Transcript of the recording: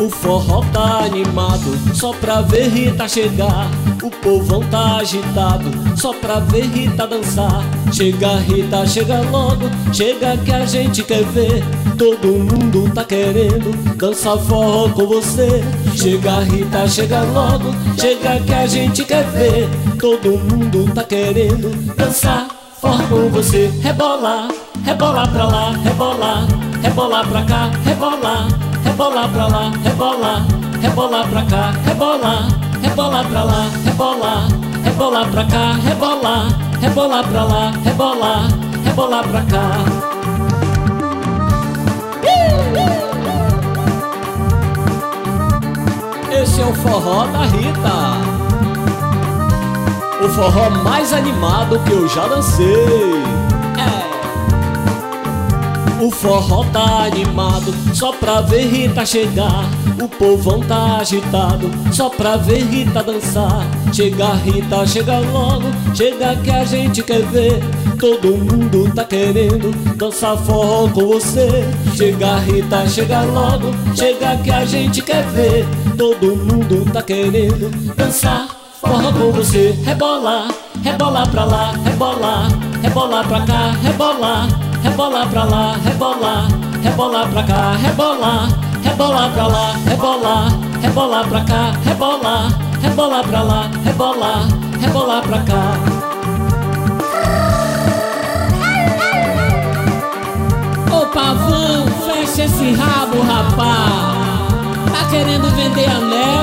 O forró tá animado, só pra ver Rita chegar. O povão tá agitado, só pra ver Rita dançar. Chega Rita, chega logo, chega que a gente quer ver. Todo mundo tá querendo dançar forró com você. Chega Rita, chega logo, chega que a gente quer ver. Todo mundo tá querendo dançar forró com você. Rebola, rebola pra lá, rebola, rebola pra cá, rebola, rebola pra lá, rebola, rebola pra cá, rebola, rebola pra lá, rebola, rebola pra cá, rebola, rebola pra lá, rebola, rebola pra cá. Esse é o forró da Rita, o forró mais animado que eu já dancei. O forró tá animado, só pra ver Rita chegar. O povão tá agitado, só pra ver Rita dançar. Chega Rita, chega logo, chega que a gente quer ver. Todo mundo tá querendo dançar forró com você. Chega Rita, chega logo, chega que a gente quer ver. Todo mundo tá querendo dançar forró com você. Rebola, rebola pra lá, rebola, rebola pra cá, rebola, rebola pra lá, rebola, rebola pra cá, rebola, rebola pra lá, rebola, rebola pra cá, rebola, rebola pra lá, rebola, rebola pra cá. Ô pavão, fecha esse rabo, rapá. Tá querendo vender anel?